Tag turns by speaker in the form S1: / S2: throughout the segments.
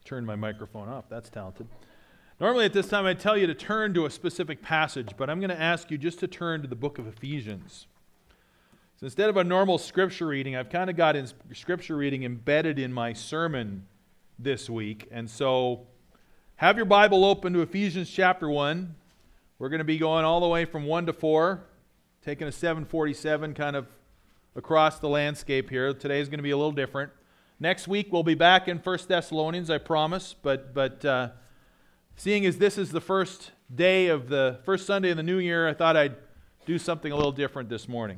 S1: Turn my microphone off. That's talented. Normally at this time I tell you to turn to a specific passage, but I'm going to ask you just to turn to the book of Ephesians. So instead of a normal scripture reading, I've kind of got scripture reading embedded in my sermon this week. And so have your Bible open to Ephesians chapter 1. We're going to be going all the way from 1 to 4, taking a 747 kind of across the landscape here. Today's going to be a little different. Next week we'll be back in 1 Thessalonians, I promise. But seeing as this is the first Sunday of the new year, I thought I'd do something a little different this morning.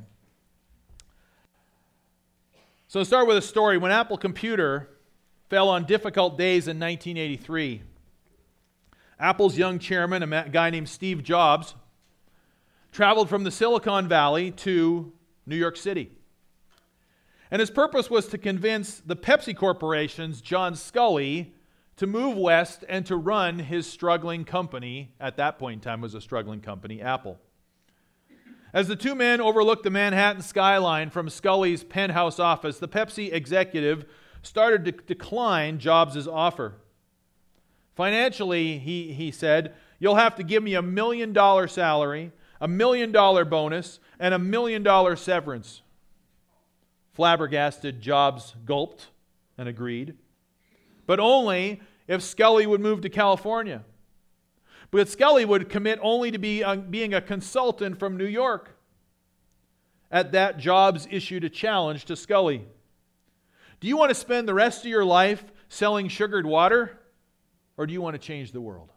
S1: So I'll start with a story. When Apple Computer fell on difficult days in 1983, Apple's young chairman, a guy named Steve Jobs, traveled from the Silicon Valley to New York City. And his purpose was to convince the Pepsi Corporation's John Sculley to move west and to run his struggling company, at that point in time was a struggling company, Apple. As the two men overlooked the Manhattan skyline from Sculley's penthouse office, the Pepsi executive started to decline Jobs' offer. Financially, he said, "You'll have to give me $1 million salary, $1 million bonus, and $1 million severance." Flabbergasted, Jobs gulped and agreed. But only if Sculley would move to California. But Sculley would commit only to being a consultant from New York. At that, Jobs issued a challenge to Sculley. Do you want to spend the rest of your life selling sugared water, or do you want to change the world?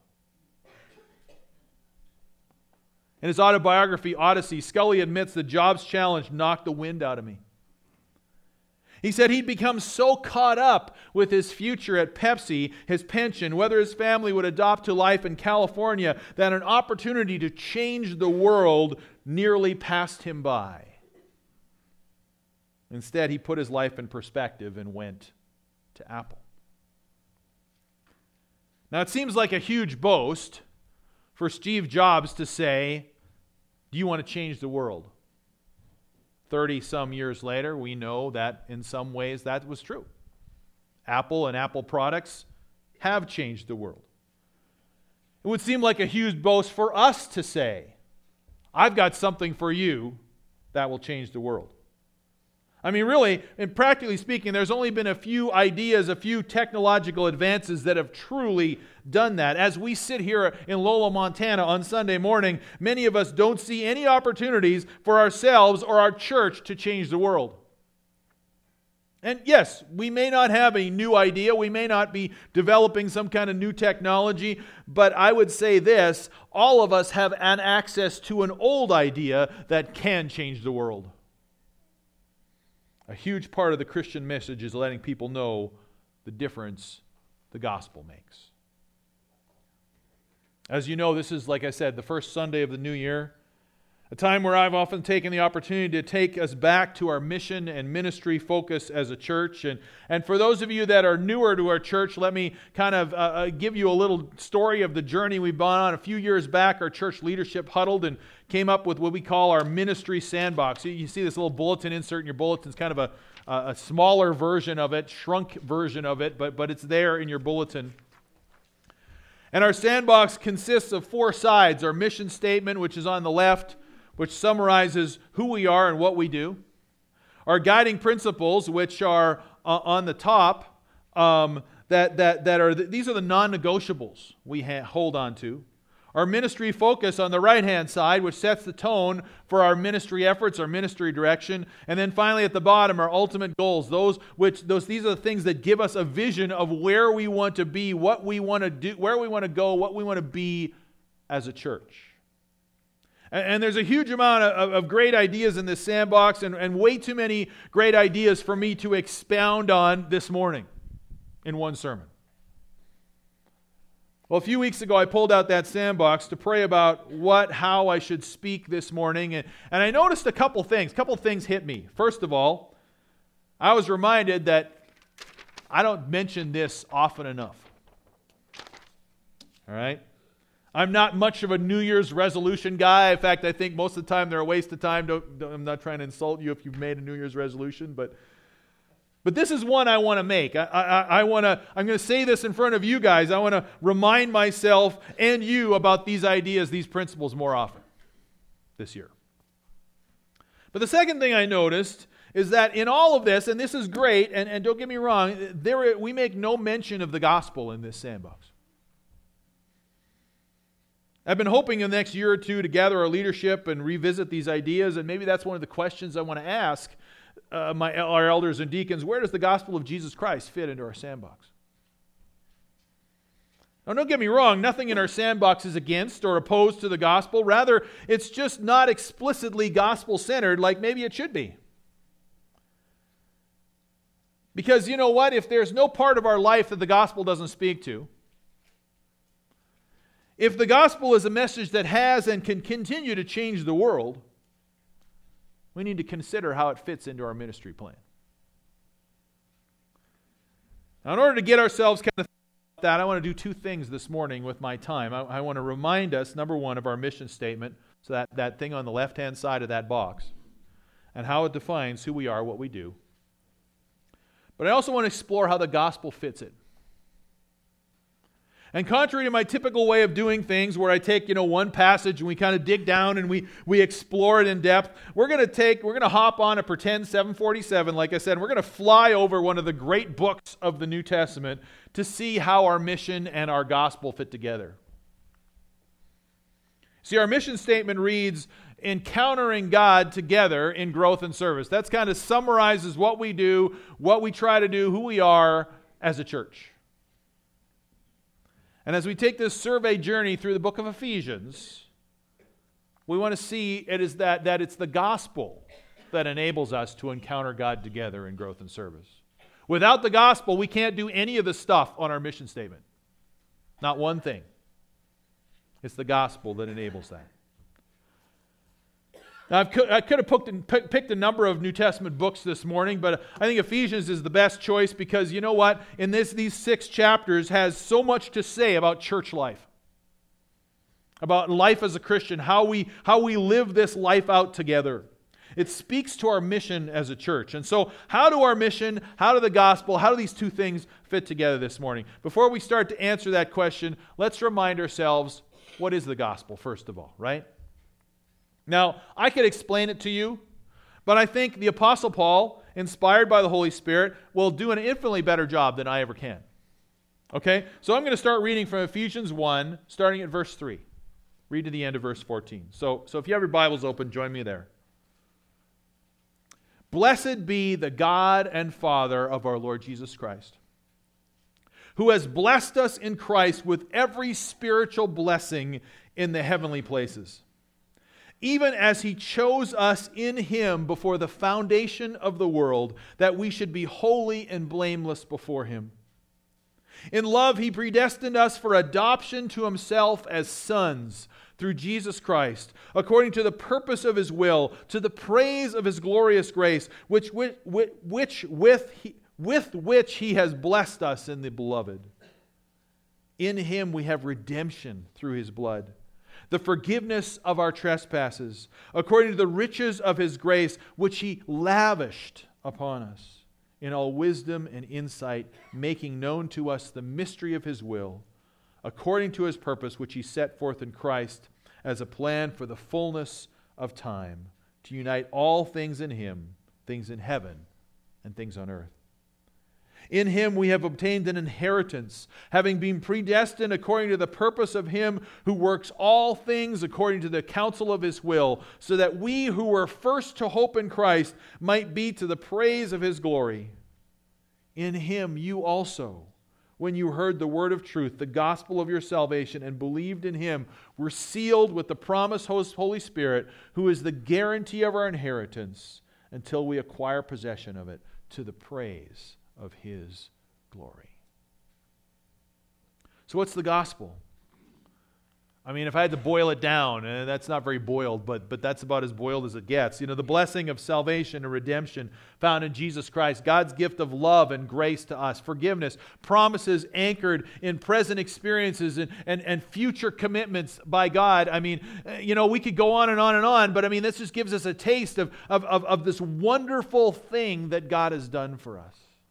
S1: In his autobiography, Odyssey, Sculley admits that Jobs' challenge knocked the wind out of me. He said he'd become so caught up with his future at Pepsi, his pension, whether his family would adopt to life in California, that an opportunity to change the world nearly passed him by. Instead, he put his life in perspective and went to Apple. Now, it seems like a huge boast for Steve Jobs to say, "Do you want to change the world?" 30-some years later, we know that in some ways that was true. Apple and Apple products have changed the world. It would seem like a huge boast for us to say, "I've got something for you that will change the world." I mean, really, and practically speaking, there's only been a few ideas, a few technological advances that have truly done that. As we sit here in Lola, Montana on Sunday morning, many of us don't see any opportunities for ourselves or our church to change the world. And yes, we may not have a new idea, we may not be developing some kind of new technology, but I would say this, all of us have an access to an old idea that can change the world. A huge part of the Christian message is letting people know the difference the gospel makes. As you know, this is, like I said, the first Sunday of the new year, a time where I've often taken the opportunity to take us back to our mission and ministry focus as a church. And for those of you that are newer to our church, let me kind of give you a little story of the journey we've been on. A few years back, our church leadership huddled and came up with what we call our ministry sandbox. You see this little bulletin insert in your bulletin. It's kind of a smaller version of it, shrunk version of it, but it's there in your bulletin. And our sandbox consists of 4 sides. Our mission statement, which is on the left, which summarizes who we are and what we do. Our guiding principles, which are on the top, these are the non-negotiables we hold on to. Our ministry focus on the right-hand side, which sets the tone for our ministry efforts, our ministry direction. And then finally at the bottom, our ultimate goals. These are the things that give us a vision of where we want to be, what we want to do, where we want to go, what we want to be as a church. And there's a huge amount of great ideas in this sandbox and way too many great ideas for me to expound on this morning in one sermon. Well, a few weeks ago, I pulled out that sandbox to pray about how I should speak this morning. And I noticed a couple things. A couple things hit me. First of all, I was reminded that I don't mention this often enough. All right? I'm not much of a New Year's resolution guy. In fact, I think most of the time they're a waste of time. I'm not trying to insult you if you've made a New Year's resolution, but But this is one I want to make. I'm going to say this in front of you guys. I want to remind myself and you about these ideas, these principles more often this year. But the second thing I noticed is that in all of this, and this is great, and don't get me wrong, we make no mention of the gospel in this sandbox. I've been hoping in the next year or two to gather our leadership and revisit these ideas, and maybe that's one of the questions I want to ask our elders and deacons. Where does the gospel of Jesus Christ fit into our sandbox? Now, don't get me wrong, nothing in our sandbox is against or opposed to the gospel. Rather, it's just not explicitly gospel-centered like maybe it should be. Because you know what? If there's no part of our life that the gospel doesn't speak to, if the gospel is a message that has and can continue to change the world, we need to consider how it fits into our ministry plan. Now, in order to get ourselves kind of that, I want to do two things this morning with my time. I want to remind us, number one, of our mission statement, so that thing on the left-hand side of that box, and how it defines who we are, what we do. But I also want to explore how the gospel fits it. And contrary to my typical way of doing things, where I take, one passage and we kind of dig down and we explore it in depth, we're going to hop on a pretend 747, like I said, we're going to fly over one of the great books of the New Testament to see how our mission and our gospel fit together. See, our mission statement reads, encountering God together in growth and service. That's kind of summarizes what we do, what we try to do, who we are as a church. And as we take this survey journey through the book of Ephesians, we want to see it is that it's the gospel that enables us to encounter God together in growth and service. Without the gospel, we can't do any of the stuff on our mission statement. Not one thing. It's the gospel that enables that. Now, I could have picked a number of New Testament books this morning, but I think Ephesians is the best choice because you know what? In these 6 chapters has so much to say about church life, about life as a Christian, how we live this life out together. It speaks to our mission as a church. And so how do our mission, how do the gospel, how do these two things fit together this morning? Before we start to answer that question, let's remind ourselves, what is the gospel, first of all, right? Now, I could explain it to you, but I think the Apostle Paul, inspired by the Holy Spirit, will do an infinitely better job than I ever can. Okay? So I'm going to start reading from Ephesians 1, starting at verse 3. Read to the end of verse 14. So if you have your Bibles open, join me there. Blessed be the God and Father of our Lord Jesus Christ, who has blessed us in Christ with every spiritual blessing in the heavenly places, even as He chose us in Him before the foundation of the world, that we should be holy and blameless before Him. In love, He predestined us for adoption to Himself as sons through Jesus Christ, according to the purpose of His will, to the praise of His glorious grace, with which He has blessed us in the Beloved. In Him we have redemption through His blood, the forgiveness of our trespasses, according to the riches of His grace, which He lavished upon us in all wisdom and insight, making known to us the mystery of His will, according to His purpose, which He set forth in Christ as a plan for the fullness of time, to unite all things in Him, things in heaven and things on earth. In Him we have obtained an inheritance, having been predestined according to the purpose of Him who works all things according to the counsel of His will, so that we who were first to hope in Christ might be to the praise of His glory. In Him you also, when you heard the word of truth, the gospel of your salvation, and believed in Him, were sealed with the promised Holy Spirit, who is the guarantee of our inheritance until we acquire possession of it, to the praise of His glory. So what's the gospel? I mean, if I had to boil it down, and that's not very boiled, but that's about as boiled as it gets. The blessing of salvation and redemption found in Jesus Christ, God's gift of love and grace to us, forgiveness, promises anchored in present experiences and future commitments by God. I mean, we could go on and on and on, but I mean, this just gives us a taste of this wonderful thing that God has done for us.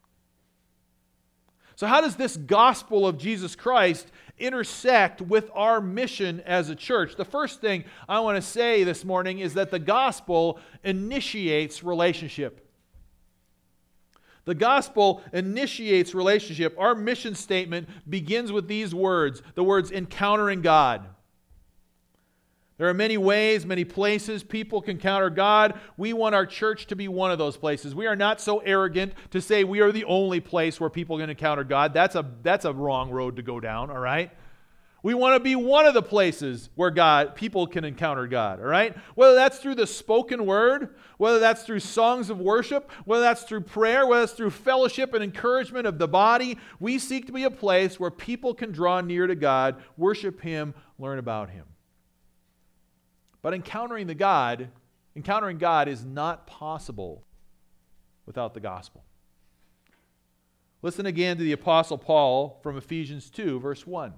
S1: So how does this gospel of Jesus Christ intersect with our mission as a church? The first thing I want to say this morning is that the gospel initiates relationship. The gospel initiates relationship. Our mission statement begins with these words, the words encountering God. There are many ways, many places people can encounter God. We want our church to be one of those places. We are not so arrogant to say we are the only place where people can encounter God. That's a wrong road to go down, all right? We want to be one of the places where people can encounter God, all right? Whether that's through the spoken word, whether that's through songs of worship, whether that's through prayer, whether it's through fellowship and encouragement of the body, we seek to be a place where people can draw near to God, worship Him, learn about Him. But encountering God is not possible without the gospel. Listen again to the Apostle Paul from Ephesians 2, verse 1.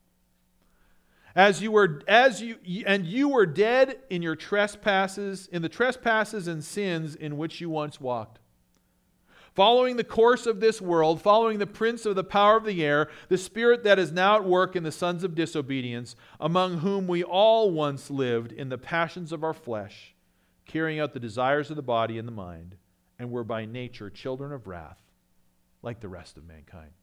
S1: You were dead in your trespasses, in the trespasses and sins in which you once walked, following the course of this world, following the prince of the power of the air, the spirit that is now at work in the sons of disobedience, among whom we all once lived in the passions of our flesh, carrying out the desires of the body and the mind, and were by nature children of wrath, like the rest of mankind.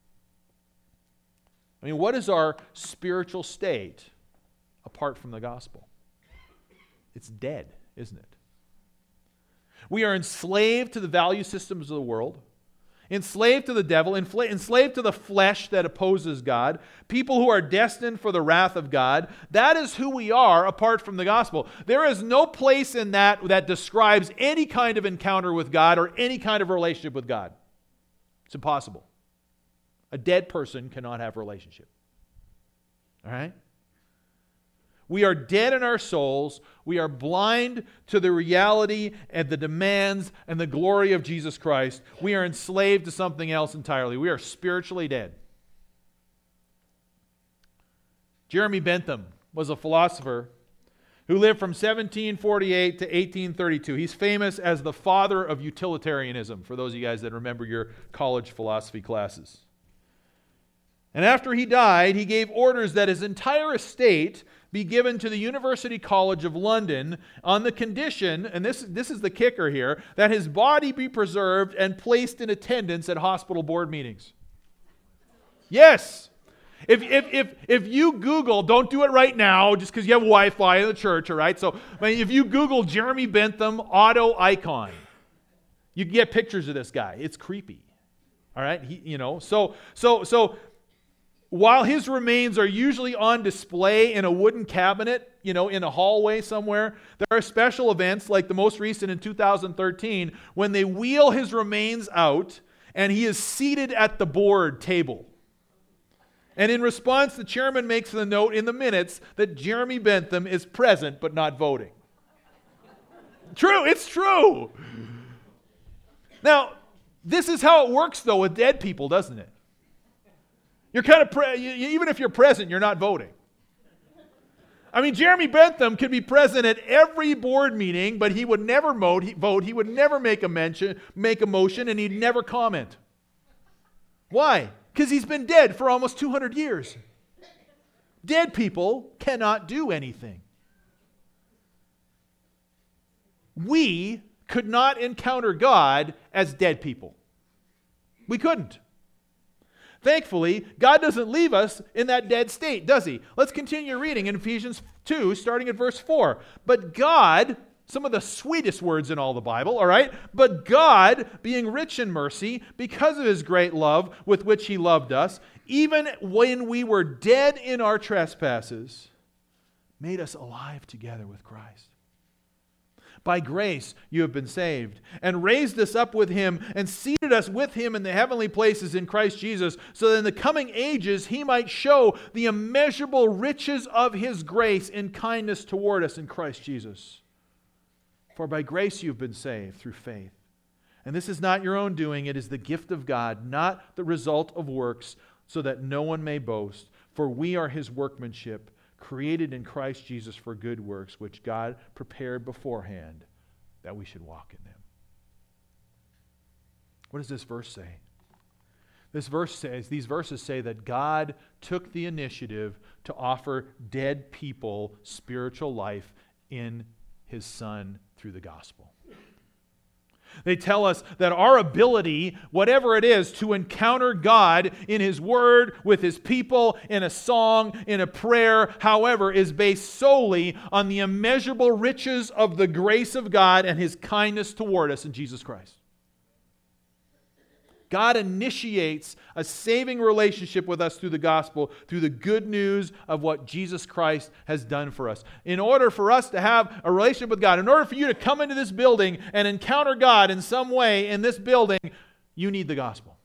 S1: I mean, what is our spiritual state apart from the gospel? It's dead, isn't it? We are enslaved to the value systems of the world, enslaved to the devil, enslaved to the flesh that opposes God, people who are destined for the wrath of God. That is who we are apart from the gospel. There is no place in that describes any kind of encounter with God or any kind of relationship with God. It's impossible. A dead person cannot have a relationship. All right? We are dead in our souls. We are blind to the reality and the demands and the glory of Jesus Christ. We are enslaved to something else entirely. We are spiritually dead. Jeremy Bentham was a philosopher who lived from 1748 to 1832. He's famous as the father of utilitarianism, for those of you guys that remember your college philosophy classes. And after he died, he gave orders that his entire estate be given to the University College of London on the condition, and this is the kicker here, that his body be preserved and placed in attendance at hospital board meetings. Yes! If you Google, don't do it right now just because you have Wi-Fi in the church, all right? So if you Google Jeremy Bentham auto icon, you can get pictures of this guy. It's creepy. All right? So while his remains are usually on display in a wooden cabinet, in a hallway somewhere, there are special events like the most recent in 2013 when they wheel his remains out and he is seated at the board table. And in response, the chairman makes the note in the minutes that Jeremy Bentham is present but not voting. True, it's true. Now, this is how it works though with dead people, doesn't it? You're kind of even if you're present, you're not voting. I mean, Jeremy Bentham could be present at every board meeting, but he would never vote. He would never make a motion, and he'd never comment. Why? Because he's been dead for almost 200 years. Dead people cannot do anything. We could not encounter God as dead people. We couldn't. Thankfully, God doesn't leave us in that dead state, does He? Let's continue reading in Ephesians 2, starting at verse 4. But God, some of the sweetest words in all the Bible, all right? But God, being rich in mercy, because of His great love with which He loved us, even when we were dead in our trespasses, made us alive together with Christ. By grace you have been saved, and raised us up with Him, and seated us with Him in the heavenly places in Christ Jesus, so that in the coming ages He might show the immeasurable riches of His grace and kindness toward us in Christ Jesus. For by grace you have been saved through faith. And this is not your own doing, it is the gift of God, not the result of works, so that no one may boast. For we are His workmanship, created in Christ Jesus for good works, which God prepared beforehand that we should walk in them. What does this verse say? these verses say that God took the initiative to offer dead people spiritual life in His Son through the gospel. They tell us that our ability, whatever it is, to encounter God in His Word, with His people, in a song, in a prayer, however, is based solely on the immeasurable riches of the grace of God and His kindness toward us in Jesus Christ. God initiates a saving relationship with us through the gospel, through the good news of what Jesus Christ has done for us. In order for us to have a relationship with God, in order for you to come into this building and encounter God in some way in this building, you need the gospel.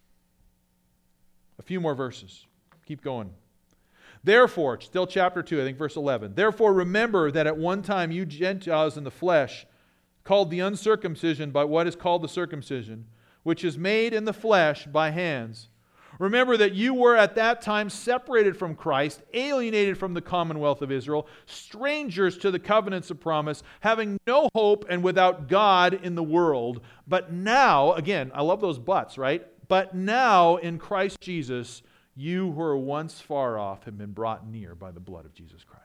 S1: A few more verses. Keep going. Therefore, still chapter 2, I think verse 11. Therefore remember that at one time you Gentiles in the flesh, called the uncircumcision by what is called the circumcision, which is made in the flesh by hands. Remember that you were at that time separated from Christ, alienated from the commonwealth of Israel, strangers to the covenants of promise, having no hope and without God in the world. But now, again, I love those buts, right? But now in Christ Jesus, you who were once far off have been brought near by the blood of Jesus Christ.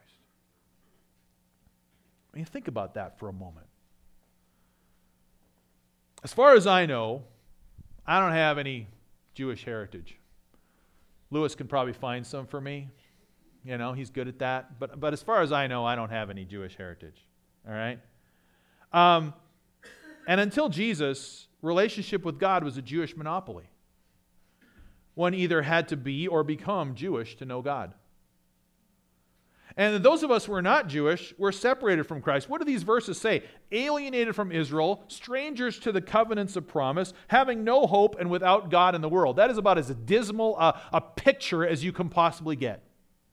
S1: I mean, think about that for a moment. As far as I know, I don't have any Jewish heritage. Lewis can probably find some for me. You know, he's good at that. But as far as I know, I don't have any Jewish heritage. All right? And until Jesus, relationship with God was a Jewish monopoly. One either had to be or become Jewish to know God. And those of us who are not Jewish, we're separated from Christ. What do these verses say? Alienated from Israel, strangers to the covenants of promise, having no hope and without God in the world. That is about as dismal a picture as you can possibly get.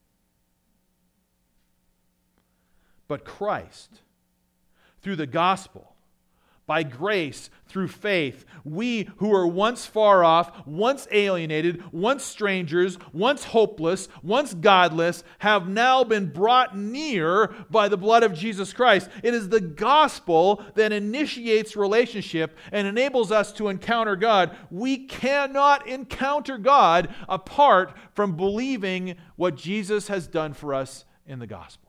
S1: But Christ, through the gospel, by grace, through faith, we who were once far off, once alienated, once strangers, once hopeless, once godless, have now been brought near by the blood of Jesus Christ. It is the gospel that initiates relationship and enables us to encounter God. We cannot encounter God apart from believing what Jesus has done for us in the gospel.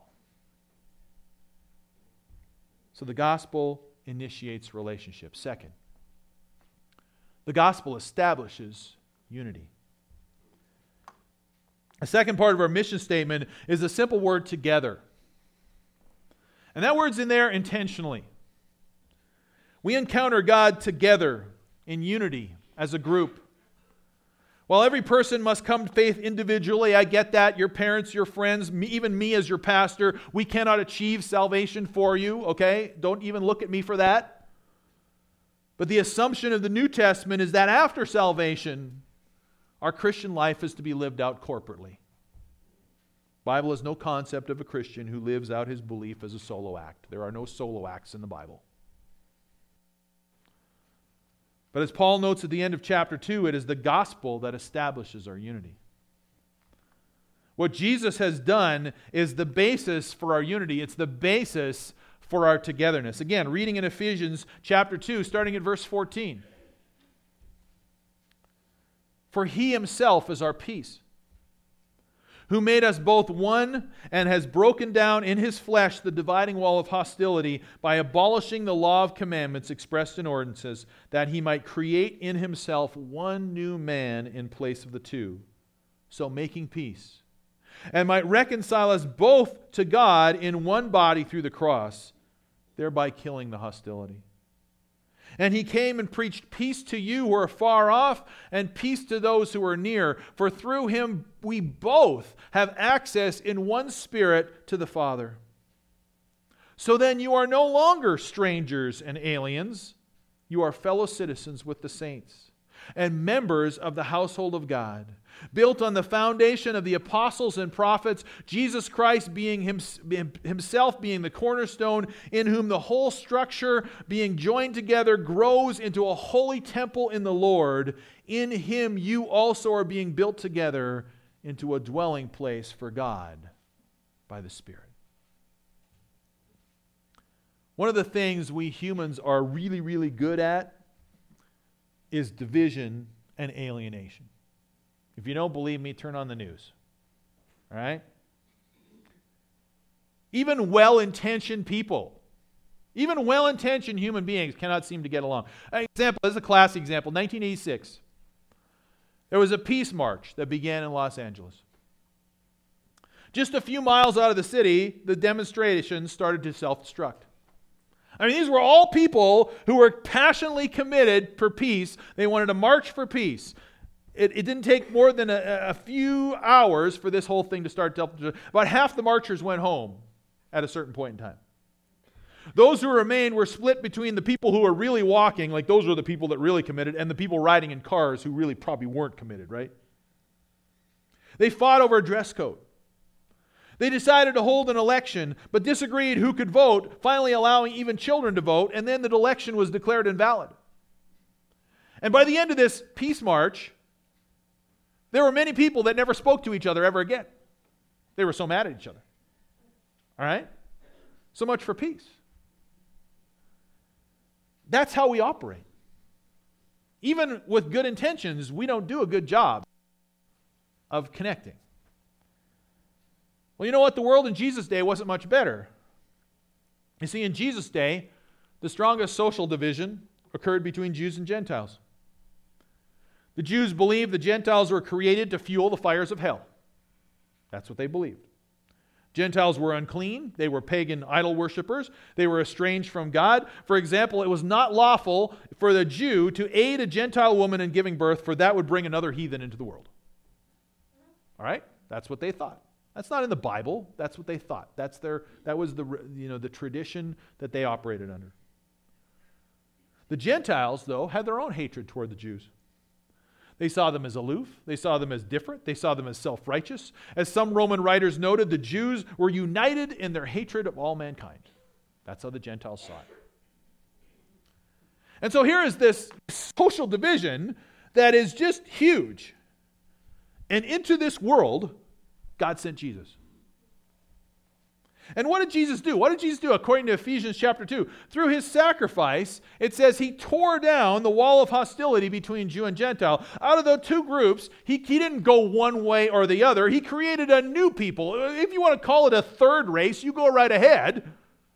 S1: So the gospel initiates relationship. Second, the gospel establishes unity. A second part of our mission statement is the simple word together. And that word's in there intentionally. We encounter God together in unity as a group. While every person must come to faith individually, I get that. Your parents, your friends, even me as your pastor, we cannot achieve salvation for you, okay? Don't even look at me for that. But the assumption of the New Testament is that after salvation, our Christian life is to be lived out corporately. The Bible has no concept of a Christian who lives out his belief as a solo act. There are no solo acts in the Bible. But as Paul notes at the end of chapter 2, it is the gospel that establishes our unity. What Jesus has done is the basis for our unity. It's the basis for our togetherness. Again, reading in Ephesians chapter 2, starting at verse 14. For He Himself is our peace, who made us both one and has broken down in His flesh the dividing wall of hostility by abolishing the law of commandments expressed in ordinances, that He might create in Himself one new man in place of the two, so making peace, and might reconcile us both to God in one body through the cross, thereby killing the hostility. And He came and preached peace to you who are far off and peace to those who are near. For through Him we both have access in one Spirit to the Father. So then you are no longer strangers and aliens. You are fellow citizens with the saints and members of the household of God, built on the foundation of the apostles and prophets, Jesus Christ being Himself being the cornerstone, in whom the whole structure being joined together grows into a holy temple in the Lord. In Him you also are being built together into a dwelling place for God by the Spirit. One of the things we humans are really, really good at is division and alienation. If you don't believe me, turn on the news. All right? Even well-intentioned people, even well-intentioned human beings cannot seem to get along. An example, this is a classic example. 1986. There was a peace march that began in Los Angeles. Just a few miles out of the city, the demonstrations started to self-destruct. I mean, these were all people who were passionately committed for peace. They wanted to march for peace. It didn't take more than a few hours for this whole thing to start. About half the marchers went home at a certain point in time. Those who remained were split between the people who were really walking, like those were the people that really committed, and the people riding in cars who really probably weren't committed, right? They fought over a dress code. They decided to hold an election, but disagreed who could vote, finally allowing even children to vote, and then the election was declared invalid. And by the end of this peace march, there were many people that never spoke to each other ever again. They were so mad at each other. All right? So much for peace. That's how we operate. Even with good intentions, we don't do a good job of connecting. Well, you know what? The world in Jesus' day wasn't much better. You see, in Jesus' day, the strongest social division occurred between Jews and Gentiles. The Jews believed the Gentiles were created to fuel the fires of hell. That's what they believed. Gentiles were unclean. They were pagan idol worshippers. They were estranged from God. For example, it was not lawful for the Jew to aid a Gentile woman in giving birth, for that would bring another heathen into the world. All right? That's what they thought. That's not in the Bible. That's what they thought. That was the tradition that they operated under. The Gentiles, though, had their own hatred toward the Jews. They saw them as aloof. They saw them as different. They saw them as self-righteous. As some Roman writers noted, the Jews were united in their hatred of all mankind. That's how the Gentiles saw it. And so here is this social division that is just huge. And into this world, God sent Jesus. And what did Jesus do? What did Jesus do according to Ephesians chapter 2? Through his sacrifice, it says he tore down the wall of hostility between Jew and Gentile. Out of the two groups, he didn't go one way or the other. He created a new people. If you want to call it a third race, you go right ahead.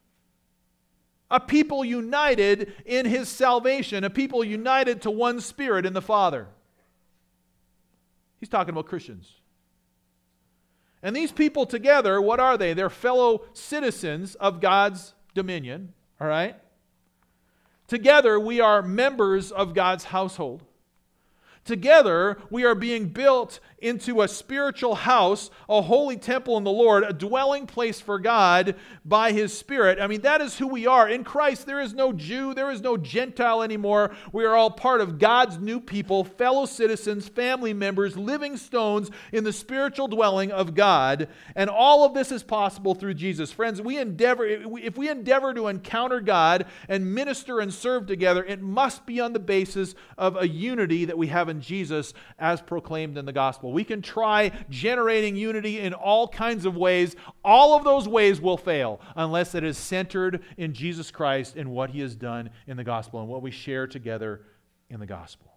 S1: A people united in his salvation. A people united to one spirit in the Father. He's talking about Christians. And these people together, what are they? They're fellow citizens of God's dominion, all right? Together, we are members of God's household. Together, we are being built into a spiritual house, a holy temple in the Lord, a dwelling place for God by His Spirit. I mean, that is who we are. In Christ, there is no Jew, there is no Gentile anymore. We are all part of God's new people, fellow citizens, family members, living stones in the spiritual dwelling of God. And all of this is possible through Jesus. Friends, if we endeavor to encounter God and minister and serve together, it must be on the basis of a unity that we have in Jesus as proclaimed in the gospel. We can try generating unity in all kinds of ways. All of those ways will fail unless it is centered in Jesus Christ and what He has done in the gospel and what we share together in the gospel.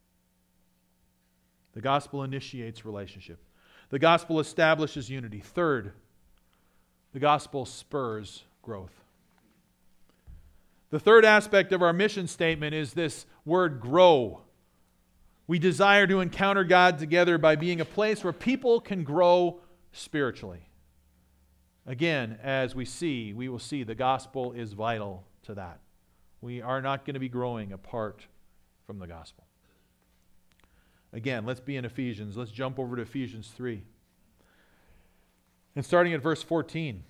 S1: The gospel initiates relationship. The gospel establishes unity. Third, the gospel spurs growth. The third aspect of our mission statement is this word grow. We desire to encounter God together by being a place where people can grow spiritually. Again, as we will see the gospel is vital to that. We are not going to be growing apart from the gospel. Again, let's be in Ephesians. Let's jump over to Ephesians 3. And starting at verse 14.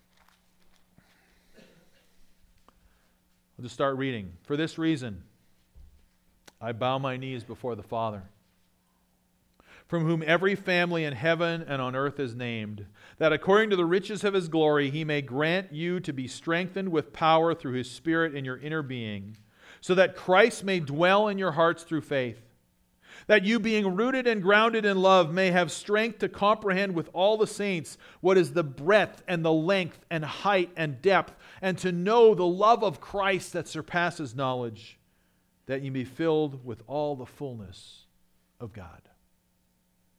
S1: I'll just start reading. For this reason, I bow my knees before the Father, from whom every family in heaven and on earth is named, that according to the riches of His glory He may grant you to be strengthened with power through His Spirit in your inner being, so that Christ may dwell in your hearts through faith, that you, being rooted and grounded in love, may have strength to comprehend with all the saints what is the breadth and the length and height and depth, and to know the love of Christ that surpasses knowledge, that you be filled with all the fullness of God.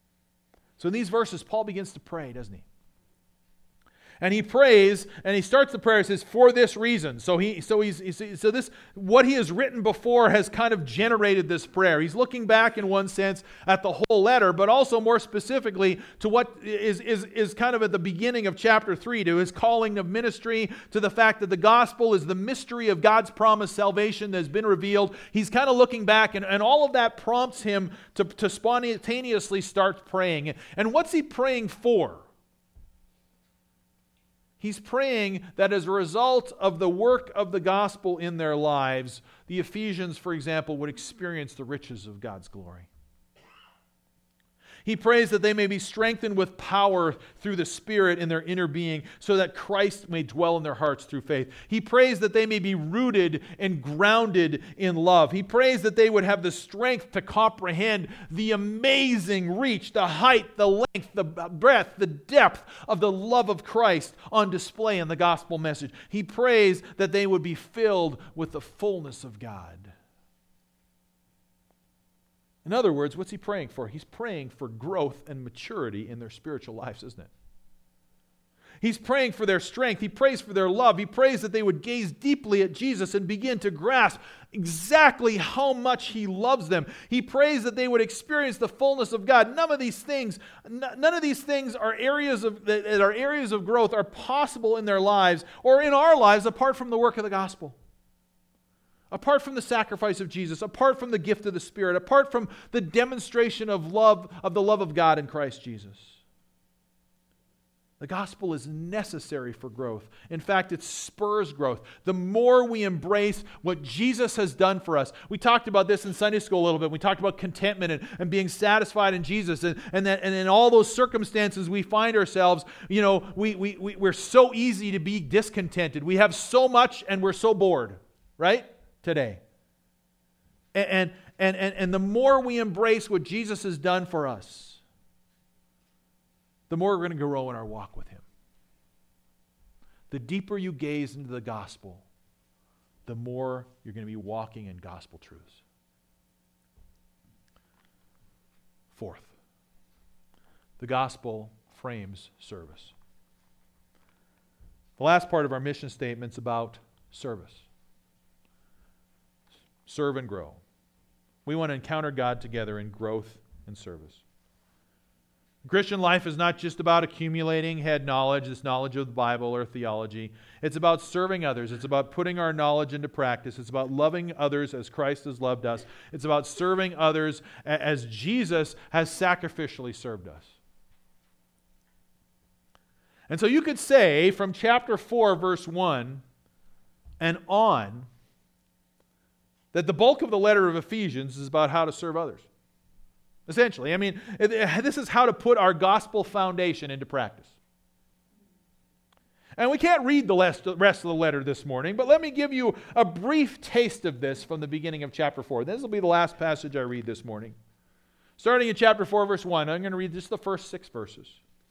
S1: So in these verses, Paul begins to pray, doesn't he? And he prays, and he starts the prayer. He says, "For this reason." So this what he has written before has kind of generated this prayer. He's looking back in one sense at the whole letter, but also more specifically to what is kind of at the beginning of chapter 3, to his calling of ministry, to the fact that the gospel is the mystery of God's promised salvation that has been revealed. He's kind of looking back, and all of that prompts him to spontaneously start praying. And what's he praying for? He's praying that as a result of the work of the gospel in their lives, the Ephesians, for example, would experience the riches of God's glory. He prays that they may be strengthened with power through the Spirit in their inner being, so that Christ may dwell in their hearts through faith. He prays that they may be rooted and grounded in love. He prays that they would have the strength to comprehend the amazing reach, the height, the length, the breadth, the depth of the love of Christ on display in the gospel message. He prays that they would be filled with the fullness of God. In other words, what's he praying for? He's praying for growth and maturity in their spiritual lives, isn't it? He's praying for their strength. He prays for their love. He prays that they would gaze deeply at Jesus and begin to grasp exactly how much He loves them. He prays that they would experience the fullness of God. None of these things are areas of growth are possible in their lives or in our lives apart from the work of the gospel. Apart from the sacrifice of Jesus, apart from the gift of the Spirit, apart from the demonstration of love, of the love of God in Christ Jesus. The gospel is necessary for growth. In fact, it spurs growth. The more we embrace what Jesus has done for us. We talked about this in Sunday school a little bit. We talked about contentment and being satisfied in Jesus. And in all those circumstances we find ourselves, we're so easy to be discontented. We have so much and we're so bored, right? Today. And the more we embrace what Jesus has done for us, the more we're going to grow in our walk with Him. The deeper you gaze into the gospel, the more you're going to be walking in gospel truths. Fourth, the gospel frames service. The last part of our mission statement is about service. Serve and grow. We want to encounter God together in growth and service. Christian life is not just about accumulating head knowledge, this knowledge of the Bible or theology. It's about serving others. It's about putting our knowledge into practice. It's about loving others as Christ has loved us. It's about serving others as Jesus has sacrificially served us. And so you could say from chapter 4, verse 1 and on, that the bulk of the letter of Ephesians is about how to serve others. Essentially, this is how to put our gospel foundation into practice. And we can't read the rest of the letter this morning, but let me give you a brief taste of this from the beginning of chapter 4. This will be the last passage I read this morning. Starting in chapter 4, verse 1, I'm going to read just the first 6 verses.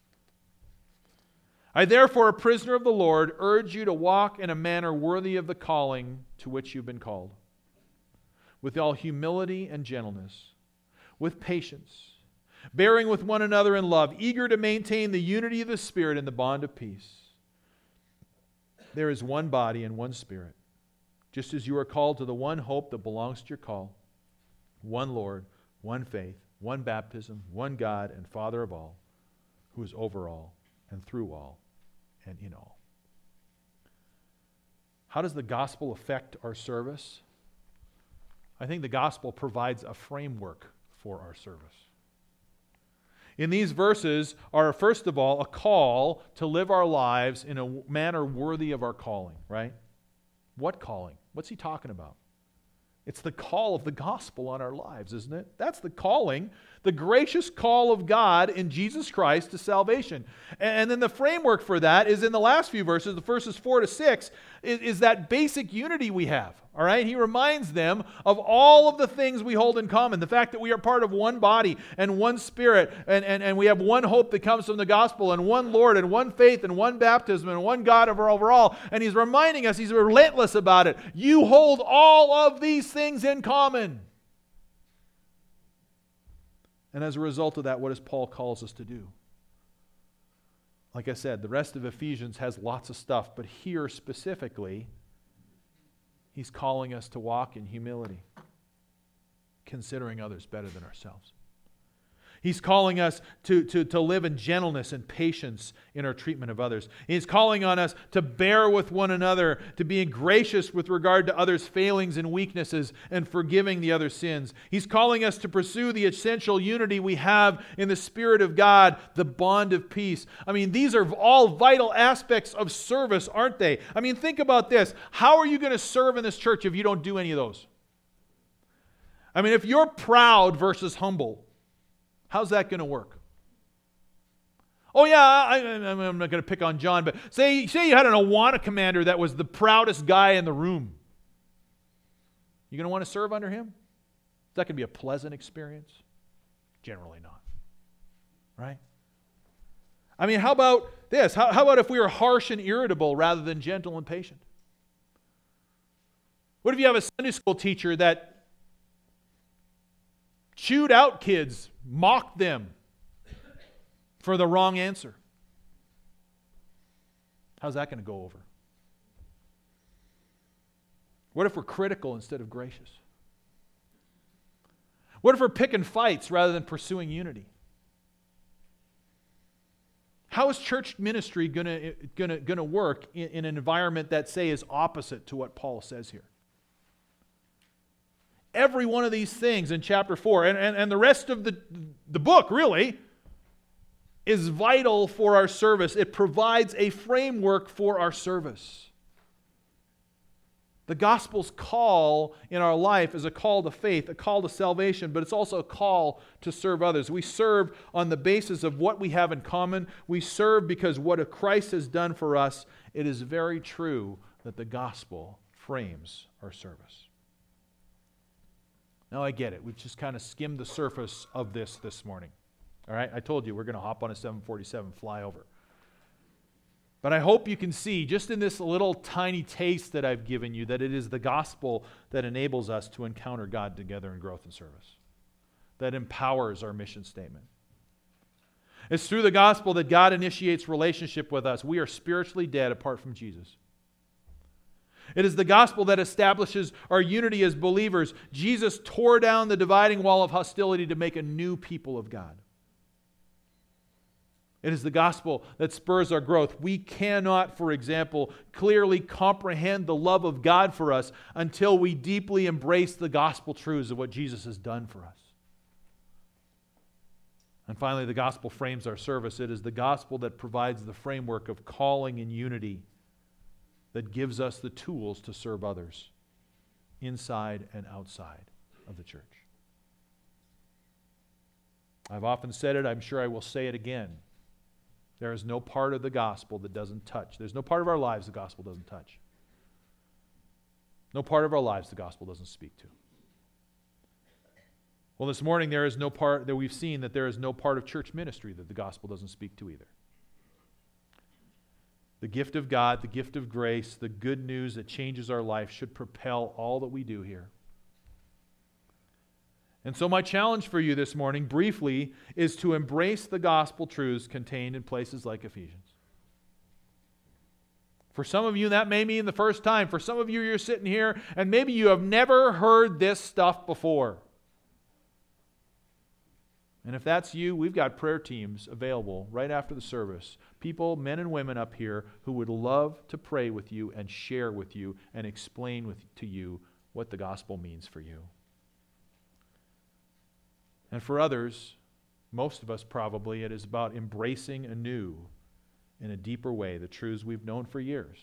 S1: I therefore, a prisoner of the Lord, urge you to walk in a manner worthy of the calling to which you've been called, with all humility and gentleness, with patience, bearing with one another in love, eager to maintain the unity of the Spirit in the bond of peace. There is one body and one Spirit, just as you are called to the one hope that belongs to your call, one Lord, one faith, one baptism, one God and Father of all, who is over all and through all and in all. How does the gospel affect our service? I think the gospel provides a framework for our service. In these verses are, first of all, a call to live our lives in a manner worthy of our calling, right? What calling? What's he talking about? It's the call of the gospel on our lives, isn't it? That's the calling, the gracious call of God in Jesus Christ to salvation. And then the framework for that is in the last few verses, the verses 4 to 6, is that basic unity we have. All right? He reminds them of all of the things we hold in common. The fact that we are part of one body and one Spirit, and we have one hope that comes from the gospel, and one Lord, and one faith, and one baptism, and one God over all. And he's reminding us, he's relentless about it. You hold all of these things in common. And as a result of that, what does Paul calls us to do? Like I said, the rest of Ephesians has lots of stuff, but here specifically, he's calling us to walk in humility, considering others better than ourselves. He's calling us to live in gentleness and patience in our treatment of others. He's calling on us to bear with one another, to be gracious with regard to others' failings and weaknesses, and forgiving the other's sins. He's calling us to pursue the essential unity we have in the Spirit of God, the bond of peace. I mean, these are all vital aspects of service, aren't they? I mean, think about this. How are you going to serve in this church if you don't do any of those? I mean, if you're proud versus humble, how's that going to work? Oh yeah, I'm not going to pick on John, but say you had an Awana commander that was the proudest guy in the room. You going to want to serve under him? Is that going to be a pleasant experience? Generally not. Right? I mean, how about this? How about if we were harsh and irritable rather than gentle and patient? What if you have a Sunday school teacher that chewed out kids, mocked them for the wrong answer? How's that going to go over? What if we're critical instead of gracious? What if we're picking fights rather than pursuing unity? How is church ministry going to work in an environment that, say, is opposite to what Paul says here? Every one of these things in chapter 4, and the rest of the book, really, is vital for our service. It provides a framework for our service. The gospel's call in our life is a call to faith, a call to salvation, but it's also a call to serve others. We serve on the basis of what we have in common. We serve because what Christ has done for us. It is very true that the gospel frames our service. Now I get it. We've just kind of skimmed the surface of this morning. All right? I told you we're going to hop on a 747 flyover. But I hope you can see, just in this little tiny taste that I've given you, that it is the gospel that enables us to encounter God together in growth and service. That empowers our mission statement. It's through the gospel that God initiates relationship with us. We are spiritually dead apart from Jesus. It is the gospel that establishes our unity as believers. Jesus tore down the dividing wall of hostility to make a new people of God. It is the gospel that spurs our growth. We cannot, for example, clearly comprehend the love of God for us until we deeply embrace the gospel truths of what Jesus has done for us. And finally, the gospel frames our service. It is the gospel that provides the framework of calling in unity that gives us the tools to serve others inside and outside of the church. I've often said it, I'm sure I will say it again. There is no part of the gospel that doesn't touch. There's no part of our lives the gospel doesn't touch. No part of our lives the gospel doesn't speak to. Well, this morning there is no part that we've seen that there is no part of church ministry that the gospel doesn't speak to either. The gift of God, the gift of grace, the good news that changes our life should propel all that we do here. And so my challenge for you this morning, briefly, is to embrace the gospel truths contained in places like Ephesians. For some of you, that may mean the first time. For some of you, you're sitting here, and maybe you have never heard this stuff before. And if that's you, we've got prayer teams available right after the service. People, men and women up here, who would love to pray with you and share with you and explain to you what the gospel means for you. And for others, most of us probably, it is about embracing anew, in a deeper way, the truths we've known for years.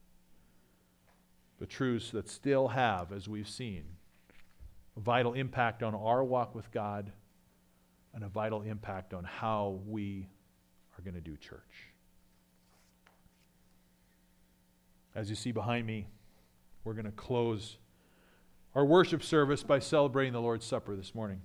S1: The truths that still have, as we've seen, a vital impact on our walk with God and a vital impact on how we are going to do church. As you see behind me, we're going to close our worship service by celebrating the Lord's Supper this morning.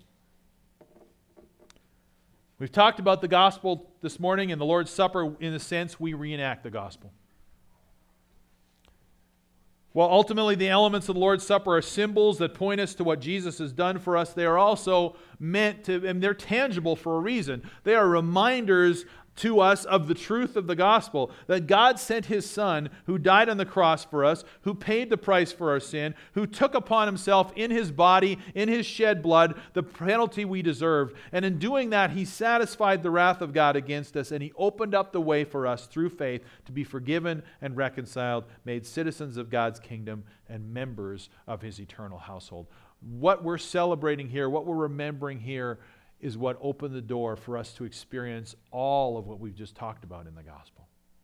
S1: We've talked about the gospel this morning, and the Lord's Supper, in a sense, we reenact the gospel. While ultimately the elements of the Lord's Supper are symbols that point us to what Jesus has done for us, they are also meant to, and they're tangible for a reason. They are reminders to us of the truth of the gospel, that God sent His Son, who died on the cross for us, who paid the price for our sin, who took upon Himself in His body, in His shed blood, the penalty we deserved. And in doing that, He satisfied the wrath of God against us, and He opened up the way for us through faith to be forgiven and reconciled, made citizens of God's kingdom and members of His eternal household. What we're celebrating here, what we're remembering here, is what opened the door for us to experience all of what we've just talked about in the gospel.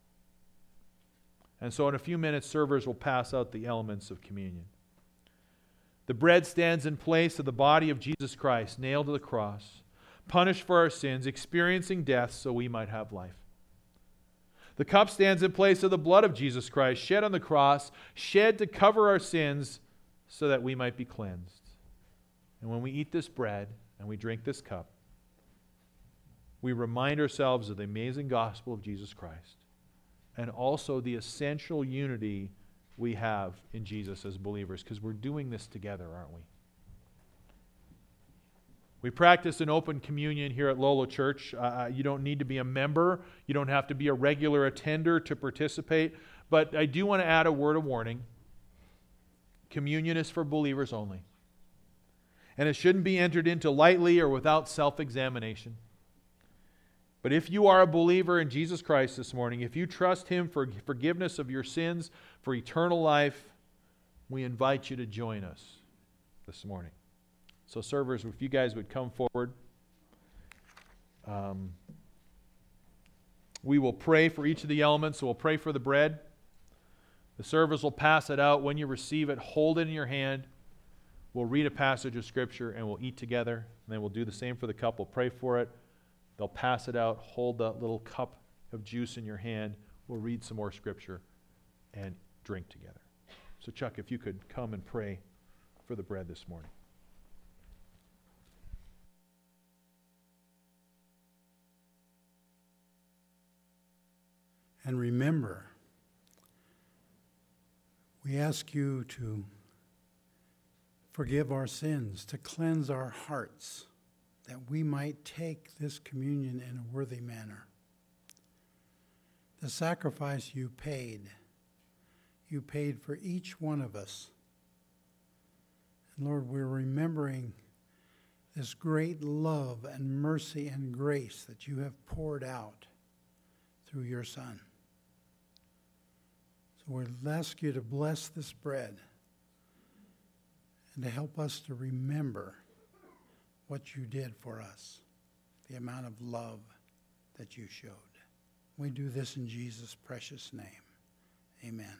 S1: And so in a few minutes, servers will pass out the elements of communion. The bread stands in place of the body of Jesus Christ, nailed to the cross, punished for our sins, experiencing death so we might have life. The cup stands in place of the blood of Jesus Christ, shed on the cross, shed to cover our sins so that we might be cleansed. And when we eat this bread and we drink this cup, we remind ourselves of the amazing gospel of Jesus Christ and also the essential unity we have in Jesus as believers, because we're doing this together, aren't we? We practice an open communion here at Lolo Church. You don't need to be a member. You don't have to be a regular attender to participate. But I do want to add a word of warning. Communion is for believers only. And it shouldn't be entered into lightly or without self-examination. But if you are a believer in Jesus Christ this morning, if you trust Him for forgiveness of your sins, for eternal life, we invite you to join us this morning. So servers, if you guys would come forward. We will pray for each of the elements. So we'll pray for the bread. The servers will pass it out. When you receive it, hold it in your hand. We'll read a passage of Scripture and we'll eat together. And then we'll do the same for the cup. We'll pray for it. They'll pass it out. Hold that little cup of juice in your hand. We'll read some more Scripture and drink together. So Chuck, if you could come and pray for the bread this morning.
S2: And remember, we ask you to forgive our sins, to cleanse our hearts, that we might take this communion in a worthy manner. The sacrifice you paid for each one of us. And Lord, we're remembering this great love and mercy and grace that you have poured out through your Son. So we'll ask you to bless this bread and to help us to remember what you did for us, the amount of love that you showed. We do this in Jesus' precious name. Amen.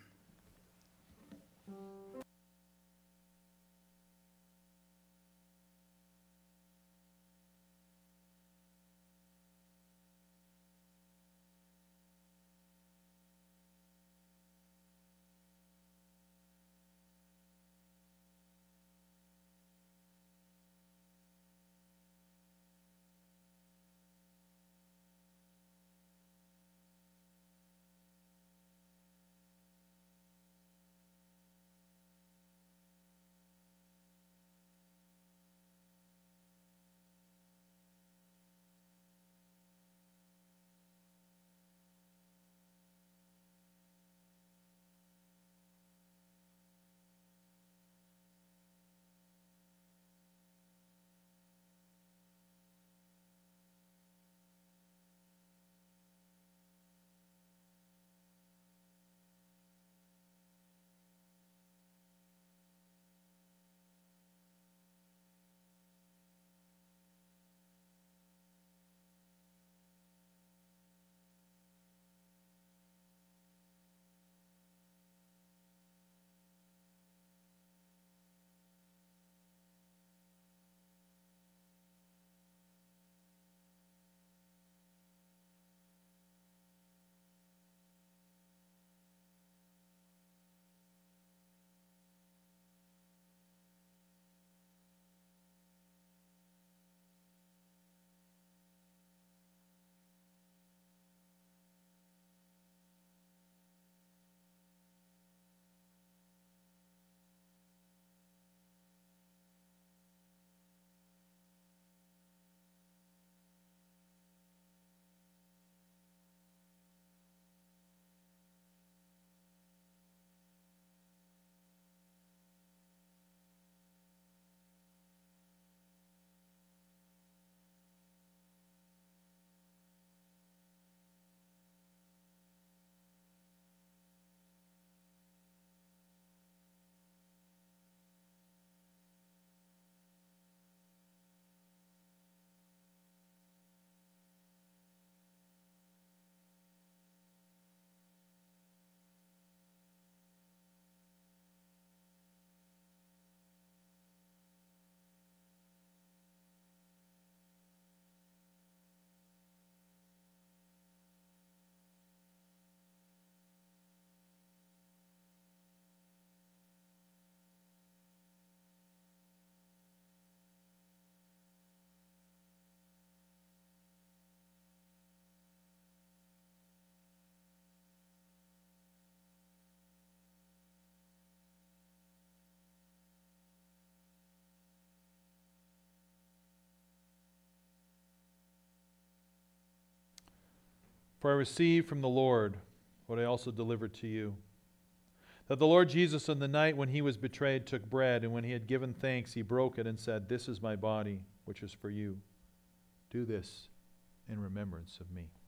S1: For I received from the Lord what I also delivered to you, that the Lord Jesus on the night when he was betrayed took bread, and when he had given thanks, he broke it and said, "This is my body, which is for you. Do this in remembrance of me."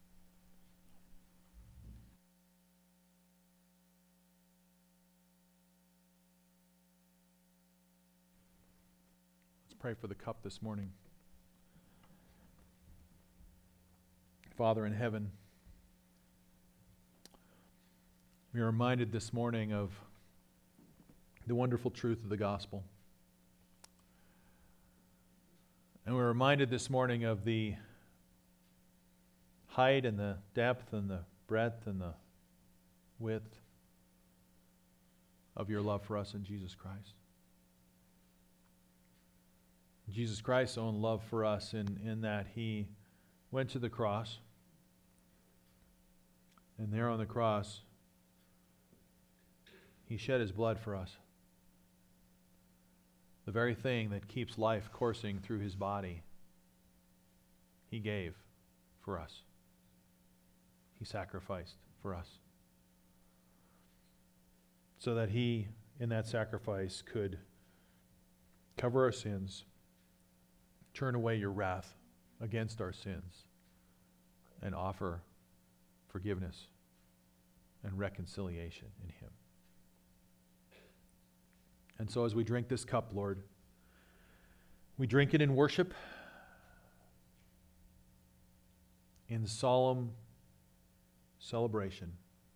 S1: Let's pray for the cup this morning. Father in heaven, we are reminded this morning of the wonderful truth of the gospel. And we're reminded this morning of the height and the depth and the breadth and the width of your love for us in Jesus Christ. Jesus Christ's own love for us in that he went to the cross, and there on the cross, he shed his blood for us. The very thing that keeps life coursing through his body, he gave for us. He sacrificed for us. So that he, in that sacrifice, could cover our sins, turn away your wrath against our sins, and offer forgiveness and reconciliation in him. And so as we drink this cup, Lord, we drink it in worship, in solemn celebration.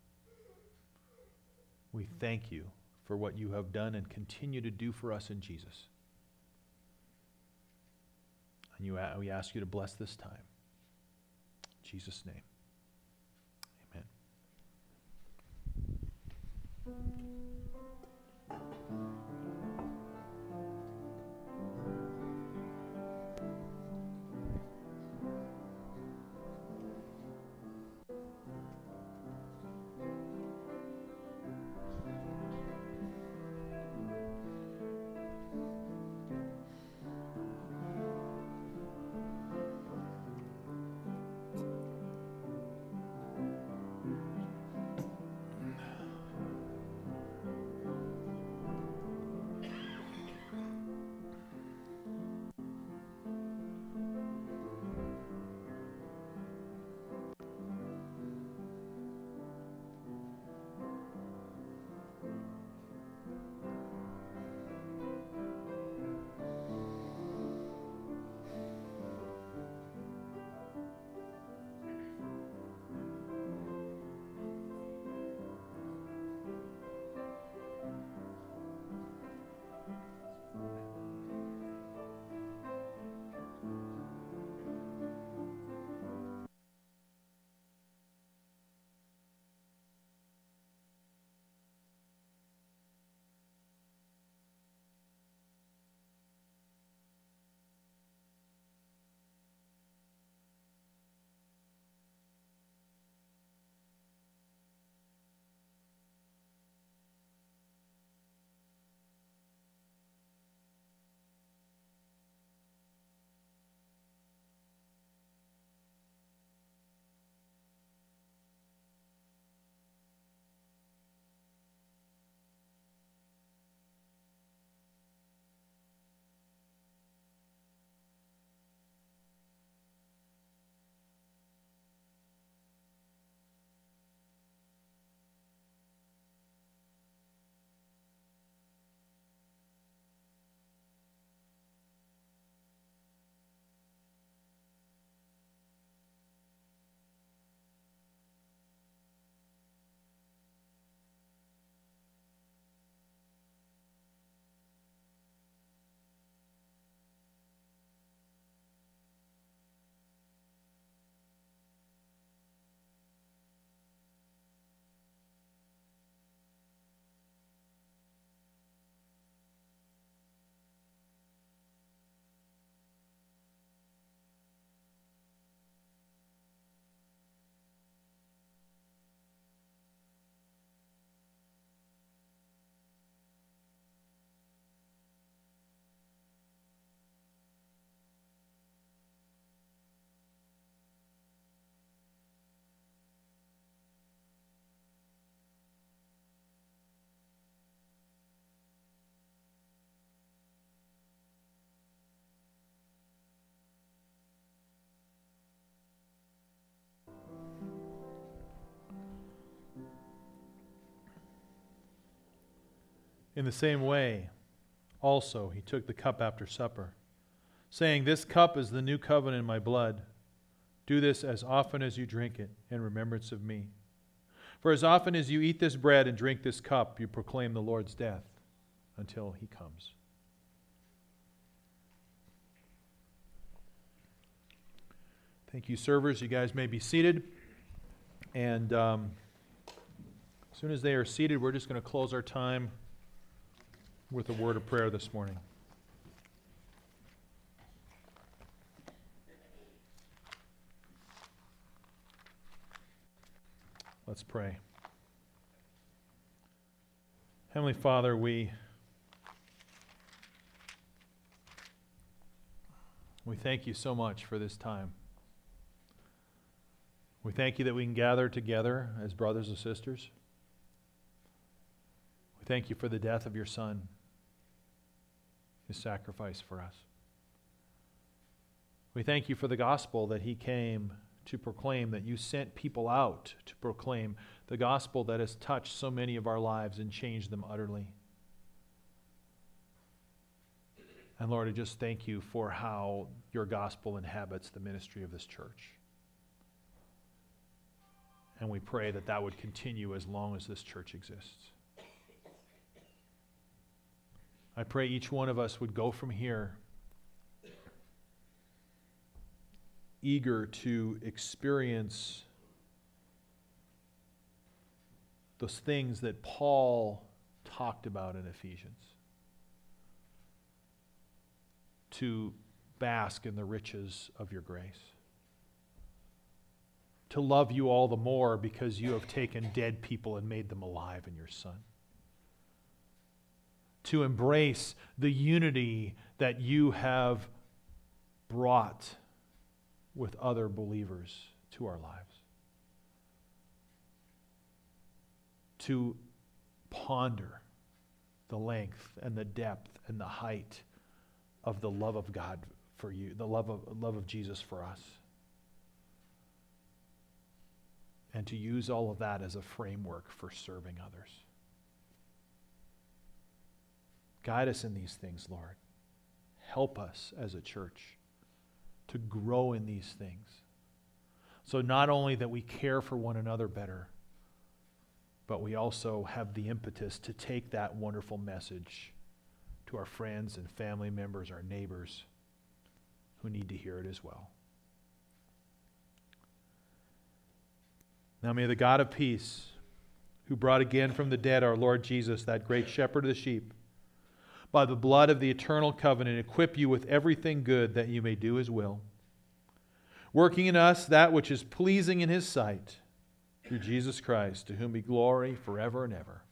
S1: We thank you for what you have done and continue to do for us in Jesus. And we ask you to bless this time. In Jesus' name, amen. In the same way, also, he took the cup after supper, saying, "This cup is the new covenant in my blood. Do this as often as you drink it in remembrance of me. For as often as you eat this bread and drink this cup, you proclaim the Lord's death until he comes." Thank you, servers. You guys may be seated. And as soon as they are seated, we're just going to close our time with a word of prayer this morning. Let's pray. Heavenly Father, we thank you so much for this time. We thank you that we can gather together as brothers and sisters. We thank you for the death of your Son, his sacrifice for us. We thank you for the gospel that he came to proclaim, that you sent people out to proclaim the gospel that has touched so many of our lives and changed them utterly. And Lord, I just thank you for how your gospel inhabits the ministry of this church. And we pray that that would continue as long as this church exists. I pray each one of us would go from here eager to experience those things that Paul talked about in Ephesians. To bask in the riches of your grace. To love you all the more because you have taken dead people and made them alive in your Son. To embrace the unity that you have brought with other believers to our lives. To ponder the length and the depth and the height of the love of God for you, the love of Jesus for us. And to use all of that as a framework for serving others. Guide us in these things, Lord. Help us as a church to grow in these things. So not only that we care for one another better, but we also have the impetus to take that wonderful message to our friends and family members, our neighbors, who need to hear it as well. Now may the God of peace, who brought again from the dead our Lord Jesus, that great shepherd of the sheep, by the blood of the eternal covenant, equip you with everything good that you may do his will, working in us that which is pleasing in his sight, through Jesus Christ, to whom be glory forever and ever.